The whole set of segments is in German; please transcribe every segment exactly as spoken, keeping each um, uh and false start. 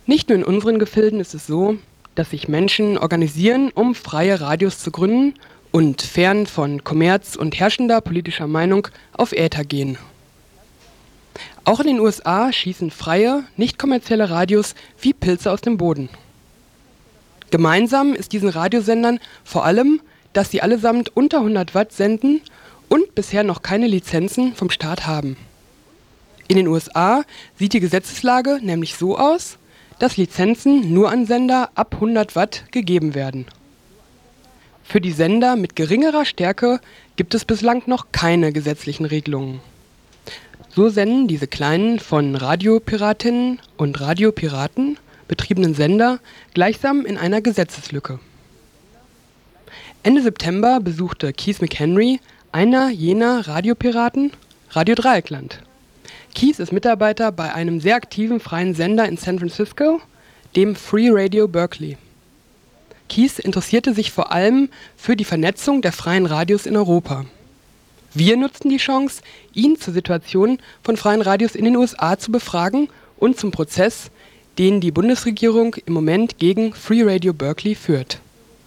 Nicht nur in unseren Gefilden ist es so, dass sich Menschen organisieren, um freie Radios zu gründen und fern von Kommerz und herrschender politischer Meinung auf Äther gehen. Auch in den U S A schießen freie, nicht kommerzielle Radios wie Pilze aus dem Boden. Gemeinsam ist diesen Radiosendern vor allem, dass sie allesamt unter hundert Watt senden und bisher noch keine Lizenzen vom Staat haben. In den U S A sieht die Gesetzeslage nämlich so aus, dass Lizenzen nur an Sender ab hundert Watt gegeben werden. Für die Sender mit geringerer Stärke gibt es bislang noch keine gesetzlichen Regelungen. So senden diese kleinen, von Radiopiratinnen und Radiopiraten betriebenen Sender gleichsam in einer Gesetzeslücke. Ende September besuchte Keith McHenry, einer jener Radiopiraten, Radio Dreieckland. Keith ist Mitarbeiter bei einem sehr aktiven freien Sender in San Francisco, dem Free Radio Berkeley. Keith interessierte sich vor allem für die Vernetzung der freien Radios in Europa. Wir nutzten die Chance, ihn zur Situation von freien Radios in den U S A zu befragen und zum Prozess, den die Bundesregierung im Moment gegen Free Radio Berkeley führt.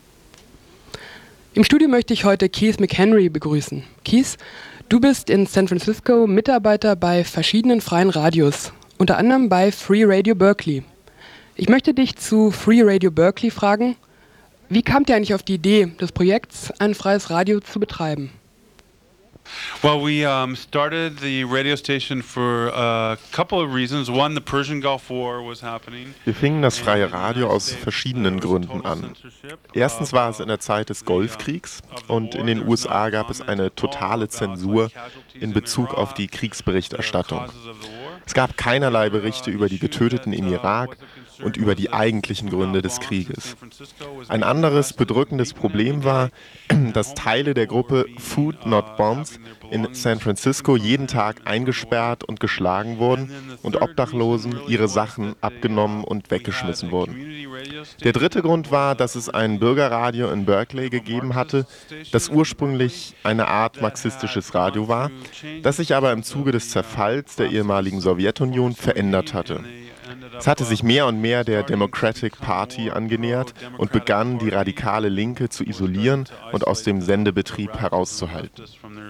Im Studio möchte ich heute Keith McHenry begrüßen. Keith, du bist in San Francisco Mitarbeiter bei verschiedenen freien Radios, unter anderem bei Free Radio Berkeley. Ich möchte dich zu Free Radio Berkeley fragen, wie kamt ihr eigentlich auf die Idee des Projekts, ein freies Radio zu betreiben? Well, we um, started the radio station for a couple of reasons. One, the Persian Gulf War was happening. Wir fingen das freie Radio aus verschiedenen Gründen an. Erstens war es in der Zeit des Golfkriegs und in den U S A gab es eine totale Zensur in Bezug auf die Kriegsberichterstattung. Es gab keinerlei Berichte über die Getöteten im Irak und über die eigentlichen Gründe des Krieges. Ein anderes bedrückendes Problem war, dass Teile der Gruppe Food Not Bombs in San Francisco jeden Tag eingesperrt und geschlagen wurden und Obdachlosen ihre Sachen abgenommen und weggeschmissen wurden. Der dritte Grund war, dass es ein Bürgerradio in Berkeley gegeben hatte, das ursprünglich eine Art marxistisches Radio war, das sich aber im Zuge des Zerfalls der ehemaligen Sowjetunion verändert hatte. Es hatte sich mehr und mehr der Democratic Party angenähert und begann, die radikale Linke zu isolieren und aus dem Sendebetrieb herauszuhalten.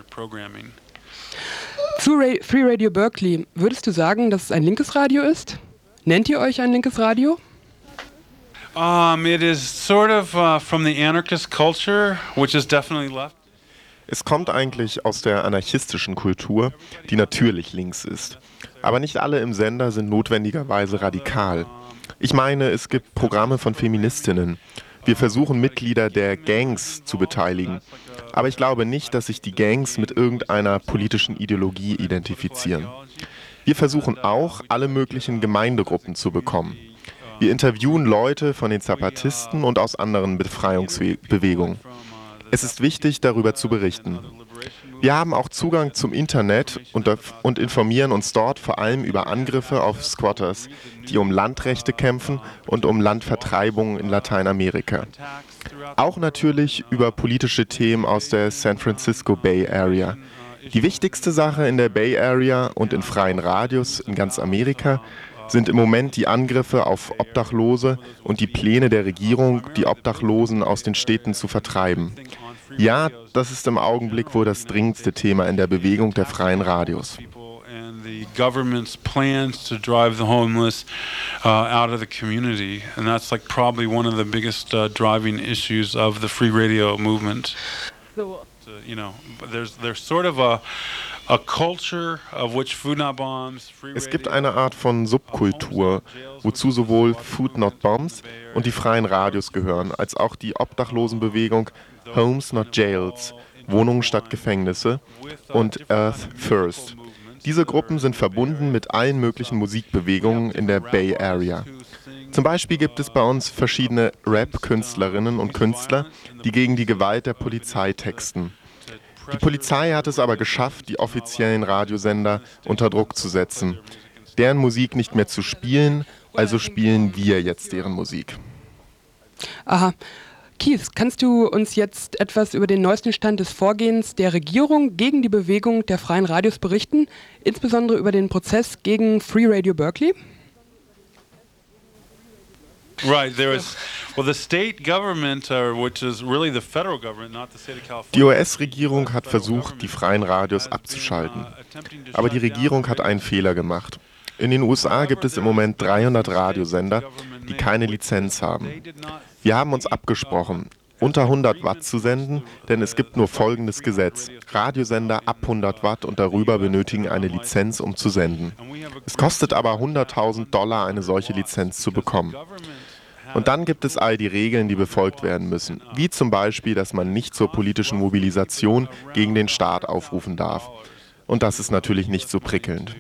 Zu Ra- Free Radio Berkeley, würdest du sagen, dass es ein linkes Radio ist? Nennt ihr euch ein linkes Radio? Um, it is sort of uh, from the anarchist culture, which is definitely left. Es kommt eigentlich aus der anarchistischen Kultur, die natürlich links ist. Aber nicht alle im Sender sind notwendigerweise radikal. Ich meine, es gibt Programme von Feministinnen. Wir versuchen, Mitglieder der Gangs zu beteiligen. Aber ich glaube nicht, dass sich die Gangs mit irgendeiner politischen Ideologie identifizieren. Wir versuchen auch, alle möglichen Gemeindegruppen zu bekommen. Wir interviewen Leute von den Zapatisten und aus anderen Befreiungsbewegungen. Es ist wichtig, darüber zu berichten. Wir haben auch Zugang zum Internet und, und informieren uns dort vor allem über Angriffe auf Squatters, die um Landrechte kämpfen und um Landvertreibungen in Lateinamerika. Auch natürlich über politische Themen aus der San Francisco Bay Area. Die wichtigste Sache in der Bay Area und in freien Radios in ganz Amerika sind im Moment die Angriffe auf Obdachlose und die Pläne der Regierung, die Obdachlosen aus den Städten zu vertreiben. Ja, das ist im Augenblick wohl das dringendste Thema in der Bewegung der freien Radios. The government's plans to drive the homeless uh, out of the community, and that's like probably one of the biggest uh, driving issues of the free radio movement. So, you know, there's there's sort of a a culture of which Food Not Bombs, free Es gibt eine Art von Subkultur, wozu sowohl Food Not Bombs und die freien Radios gehören, als auch die Obdachlosenbewegung Homes Not Jails, Wohnungen statt Gefängnisse, und Earth First. Diese Gruppen sind verbunden mit allen möglichen Musikbewegungen in der Bay Area. Zum Beispiel gibt es bei uns verschiedene Rap-Künstlerinnen und Künstler, die gegen die Gewalt der Polizei texten. Die Polizei hat es aber geschafft, die offiziellen Radiosender unter Druck zu setzen, deren Musik nicht mehr zu spielen, also spielen wir jetzt deren Musik. Aha. Keith, kannst du uns jetzt etwas über den neuesten Stand des Vorgehens der Regierung gegen die Bewegung der freien Radios berichten, insbesondere über den Prozess gegen Free Radio Berkeley? Right, there is, well, the state government, uh, which is really the federal government, not the state of California. Die U S-Regierung hat versucht, die freien Radios abzuschalten. Aber die Regierung hat einen Fehler gemacht. In den U S A gibt es im Moment dreihundert Radiosender, die keine Lizenz haben. Wir haben uns abgesprochen, unter hundert Watt zu senden, denn es gibt nur folgendes Gesetz. Radiosender ab hundert Watt und darüber benötigen eine Lizenz, um zu senden. Es kostet aber hunderttausend Dollar, eine solche Lizenz zu bekommen. Und dann gibt es all die Regeln, die befolgt werden müssen, wie zum Beispiel, dass man nicht zur politischen Mobilisation gegen den Staat aufrufen darf. Und das ist natürlich nicht so prickelnd.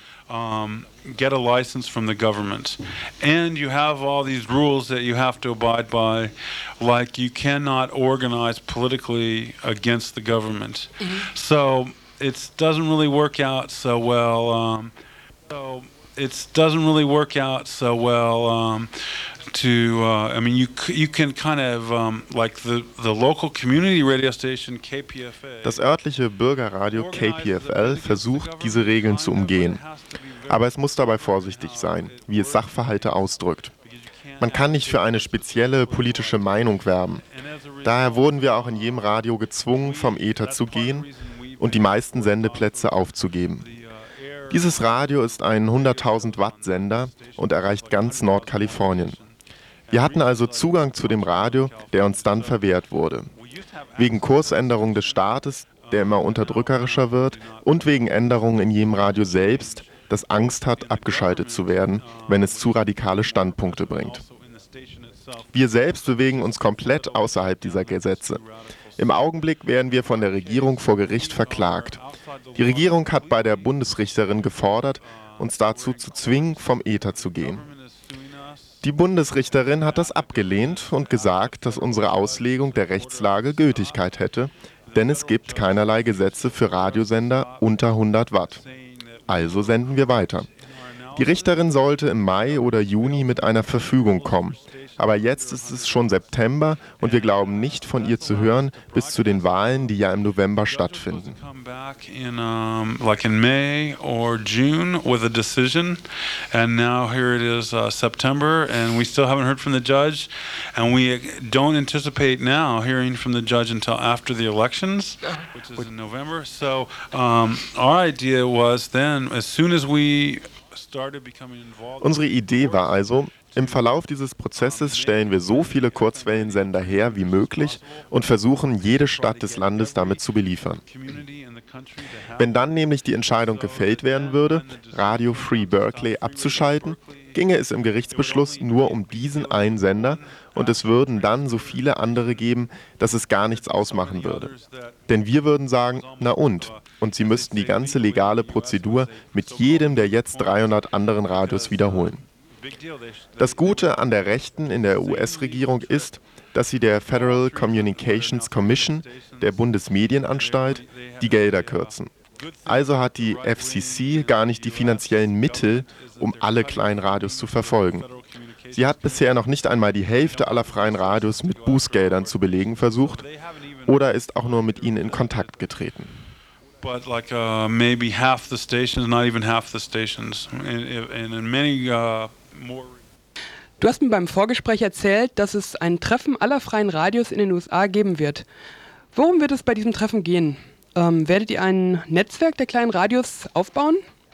Um, get a license from the government. And you have all these rules that you have to abide by, like you cannot organize politically against the government. Mm-hmm. So it doesn't really work out so well. Um, so it doesn't really work out so well um, to, uh, I mean, you you can kind of, um, like the, the local community radio station K P F L. Das örtliche Bürgerradio K P F L versucht, diese Regeln zu umgehen. Aber es muss dabei vorsichtig sein, wie es Sachverhalte ausdrückt. Man kann nicht für eine spezielle politische Meinung werben. Daher wurden wir auch in jedem Radio gezwungen, vom Äther zu gehen und die meisten Sendeplätze aufzugeben. Dieses Radio ist ein hunderttausend Watt Sender und erreicht ganz Nordkalifornien. Wir hatten also Zugang zu dem Radio, der uns dann verwehrt wurde. Wegen Kursänderung des Staates, der immer unterdrückerischer wird, und wegen Änderungen in jedem Radio selbst, das Angst hat, abgeschaltet zu werden, wenn es zu radikale Standpunkte bringt. Wir selbst bewegen uns komplett außerhalb dieser Gesetze. Im Augenblick werden wir von der Regierung vor Gericht verklagt. Die Regierung hat bei der Bundesrichterin gefordert, uns dazu zu zwingen, vom Äther zu gehen. Die Bundesrichterin hat das abgelehnt und gesagt, dass unsere Auslegung der Rechtslage Gültigkeit hätte, denn es gibt keinerlei Gesetze für Radiosender unter hundert Watt. Also senden wir weiter. Die Richterin sollte im Mai oder Juni mit einer Verfügung kommen. Aber jetzt ist es schon September und wir glauben nicht, von ihr zu hören, bis zu den Wahlen, die ja im November stattfinden. In, um, like in May or June with a decision, and now here it is uh, September, and we still haven't heard from the judge, and we don't anticipate now hearing from the judge until after the elections, which is in November. So um, our idea was then, as soon as we started becoming involved. Unsere Idee war also, im Verlauf dieses Prozesses stellen wir so viele Kurzwellensender her wie möglich und versuchen, jede Stadt des Landes damit zu beliefern. Wenn dann nämlich die Entscheidung gefällt werden würde, Radio Free Berkeley abzuschalten, ginge es im Gerichtsbeschluss nur um diesen einen Sender und es würden dann so viele andere geben, dass es gar nichts ausmachen würde. Denn wir würden sagen, na und? Und sie müssten die ganze legale Prozedur mit jedem der jetzt dreihundert anderen Radios wiederholen. Das Gute an der Rechten in der U S-Regierung ist, dass sie der Federal Communications Commission, der Bundesmedienanstalt, die Gelder kürzen. Also hat die F C C gar nicht die finanziellen Mittel, um alle kleinen Radios zu verfolgen. Sie hat bisher noch nicht einmal die Hälfte aller freien Radios mit Bußgeldern zu belegen versucht oder ist auch nur mit ihnen in Kontakt getreten. But like uh, maybe half the stations, not even half the stations, and, and in many uh, more. Du hast mir beim Vorgespräch erzählt, dass es ein Treffen aller freien Radios in den U S A geben wird. Worum wird es bei diesem Treffen gehen? Ähm, werdet ihr ein Netzwerk der kleinen Radios aufbauen?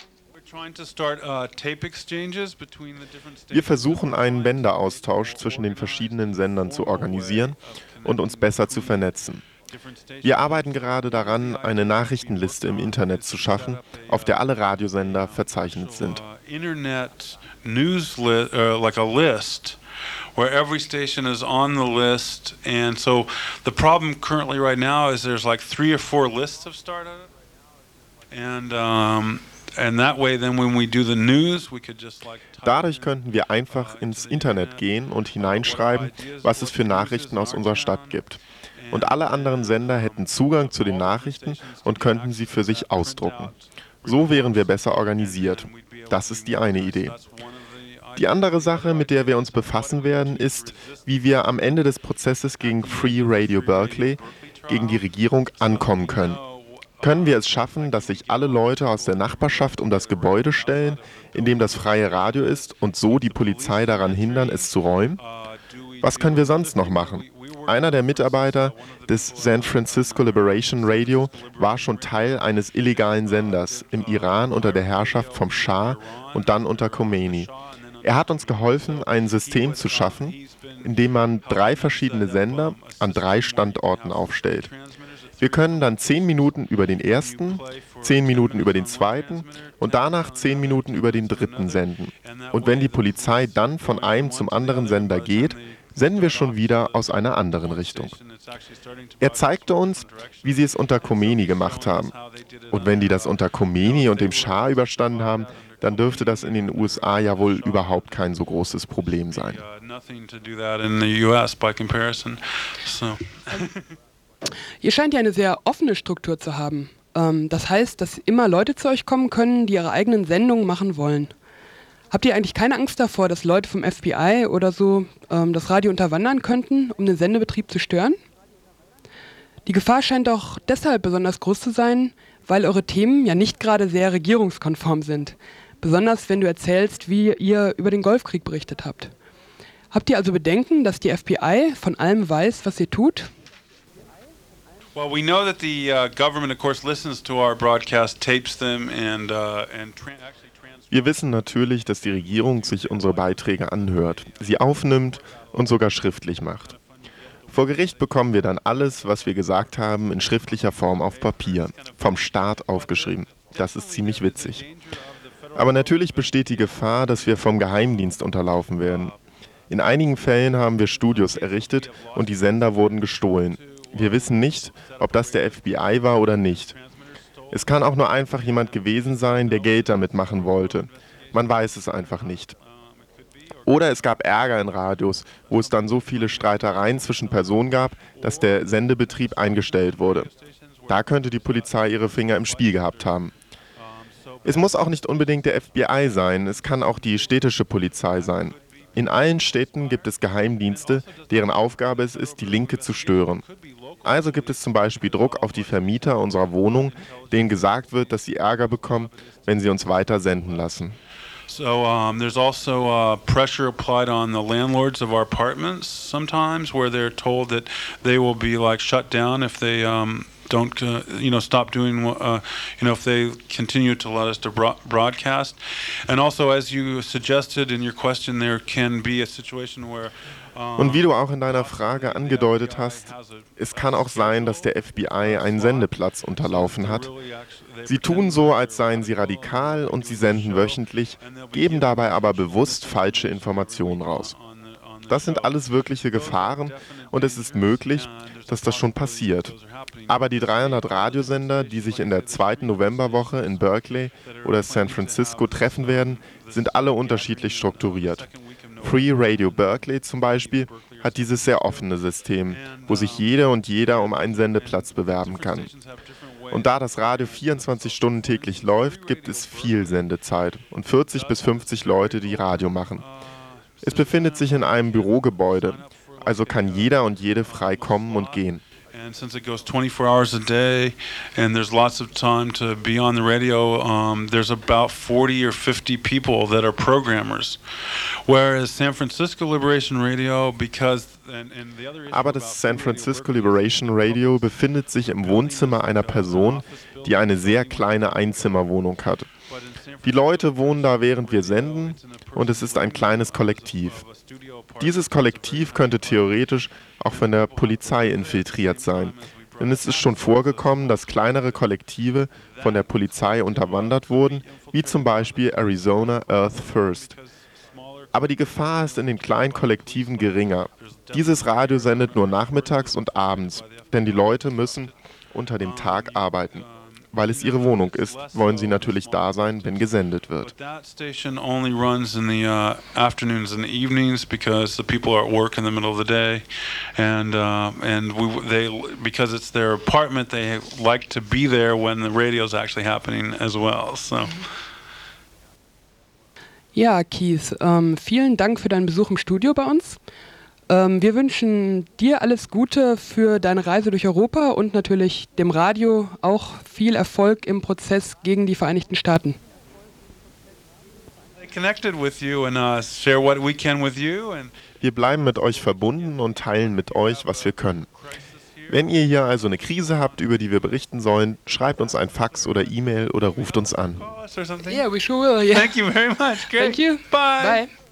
Wir versuchen, einen Bänderaustausch zwischen den verschiedenen Sendern zu organisieren und uns besser zu vernetzen. Wir arbeiten gerade daran, eine Nachrichtenliste im Internet zu schaffen, auf der alle Radiosender verzeichnet sind. Internet news list, uh, like a list, where every station is on the list, and so the problem currently right now is there's like three or four lists have started, and um, and that way then when we do the news, we could just like. Dadurch könnten wir einfach ins Internet gehen und hineinschreiben, was es für Nachrichten aus unserer Stadt gibt. Und alle anderen Sender hätten Zugang zu den Nachrichten und könnten sie für sich ausdrucken. So wären wir besser organisiert. Das ist die eine Idee. Die andere Sache, mit der wir uns befassen werden, ist, wie wir am Ende des Prozesses gegen Free Radio Berkeley, gegen die Regierung ankommen können. Können wir es schaffen, dass sich alle Leute aus der Nachbarschaft um das Gebäude stellen, in dem das freie Radio ist, und so die Polizei daran hindern, es zu räumen? Was können wir sonst noch machen? Einer der Mitarbeiter des San Francisco Liberation Radio war schon Teil eines illegalen Senders im Iran unter der Herrschaft vom Schah und dann unter Khomeini. Er hat uns geholfen, ein System zu schaffen, in dem man drei verschiedene Sender an drei Standorten aufstellt. Wir können dann zehn Minuten über den ersten, zehn Minuten über den zweiten und danach zehn Minuten über den dritten senden. Und wenn die Polizei dann von einem zum anderen Sender geht, senden wir schon wieder aus einer anderen Richtung. Er zeigte uns, wie sie es unter Khomeini gemacht haben. Und wenn die das unter Khomeini und dem Schah überstanden haben, dann dürfte das in den U S A ja wohl überhaupt kein so großes Problem sein. Ihr scheint ja eine sehr offene Struktur zu haben. Ähm, das heißt, dass immer Leute zu euch kommen können, die ihre eigenen Sendungen machen wollen. Habt ihr eigentlich keine Angst davor, dass Leute vom F B I oder so ähm, das Radio unterwandern könnten, um den Sendebetrieb zu stören? Die Gefahr scheint auch deshalb besonders groß zu sein, weil eure Themen ja nicht gerade sehr regierungskonform sind. Besonders wenn du erzählst, wie ihr über den Golfkrieg berichtet habt. Habt ihr also Bedenken, dass die F B I von allem weiß, was ihr tut? Well, we know that the uh, government, of course, listens to our broadcast, tapes them, and uh, and tra- actually transcribes. Wir wissen natürlich, dass die Regierung sich unsere Beiträge anhört, sie aufnimmt und sogar schriftlich macht. Vor Gericht bekommen wir dann alles, was wir gesagt haben, in schriftlicher Form auf Papier, vom Staat aufgeschrieben. Das ist ziemlich witzig. Aber natürlich besteht die Gefahr, dass wir vom Geheimdienst unterlaufen werden. In einigen Fällen haben wir Studios errichtet und die Sender wurden gestohlen. Wir wissen nicht, ob das der F B I war oder nicht. Es kann auch nur einfach jemand gewesen sein, der Geld damit machen wollte. Man weiß es einfach nicht. Oder es gab Ärger in Radios, wo es dann so viele Streitereien zwischen Personen gab, dass der Sendebetrieb eingestellt wurde. Da könnte die Polizei ihre Finger im Spiel gehabt haben. Es muss auch nicht unbedingt der F B I sein, es kann auch die städtische Polizei sein. In allen Städten gibt es Geheimdienste, deren Aufgabe es ist, die Linke zu stören. Also gibt es zum Beispiel Druck auf die Vermieter unserer Wohnung, denen gesagt wird, dass sie Ärger bekommen, wenn sie uns weiter senden lassen. So um, there's also uh, pressure applied on the landlords of our apartments sometimes, where they're told that they will be like shut down if they um, don't, uh, you know, stop doing, uh, you know, if they continue to let us to bro- broadcast. And also, as you suggested in your question, there can be a situation where Und wie du auch in deiner Frage angedeutet hast, es kann auch sein, dass der F B I einen Sendeplatz unterlaufen hat. Sie tun so, als seien sie radikal und sie senden wöchentlich, geben dabei aber bewusst falsche Informationen raus. Das sind alles wirkliche Gefahren und es ist möglich, dass das schon passiert. Aber die dreihundert Radiosender, die sich in der zweiten Novemberwoche in Berkeley oder San Francisco treffen werden, sind alle unterschiedlich strukturiert. Free Radio Berkeley zum Beispiel hat dieses sehr offene System, wo sich jede und jeder um einen Sendeplatz bewerben kann. Und da das Radio vierundzwanzig Stunden täglich läuft, gibt es viel Sendezeit und vierzig bis fünfzig Leute, die Radio machen. Es befindet sich in einem Bürogebäude, also kann jeder und jede frei kommen und gehen. And since it goes twenty-four hours a day and there's lots of time to be on the radio, um, there's about forty or fifty people that are programmers. Whereas San Francisco Liberation Radio, because... And, and the other Aber das San Francisco Liberation Radio befindet sich im Wohnzimmer einer Person, die eine sehr kleine Einzimmerwohnung hat. Die Leute wohnen da, während wir senden, und es ist ein kleines Kollektiv. Dieses Kollektiv könnte theoretisch auch von der Polizei infiltriert sein. Denn es ist schon vorgekommen, dass kleinere Kollektive von der Polizei unterwandert wurden, wie zum Beispiel Arizona Earth First. Aber die Gefahr ist in den kleinen Kollektiven geringer. Dieses Radio sendet nur nachmittags und abends, denn die Leute müssen unter dem Tag arbeiten. Weil es ihre Wohnung ist, wollen sie natürlich da sein, wenn gesendet wird. But that station only runs in the uh, afternoons and evenings because the people are at work in the middle of the day, and uh, and we they because it's their apartment, they like to be there when the radio's actually happening as well. So. Ja, Keith, ähm, vielen Dank für deinen Besuch im Studio bei uns. Ähm, wir wünschen dir alles Gute für deine Reise durch Europa und natürlich dem Radio auch viel Erfolg im Prozess gegen die Vereinigten Staaten. Connected with you and uh, share what we can with you and Wir bleiben mit euch verbunden und teilen mit euch, was wir können. Wenn ihr hier also eine Krise habt, über die wir berichten sollen, schreibt uns ein Fax oder E-Mail oder ruft uns an. call us or something. Yeah, we sure will. Yeah. Thank you very much. Great. Thank you. Bye. Bye.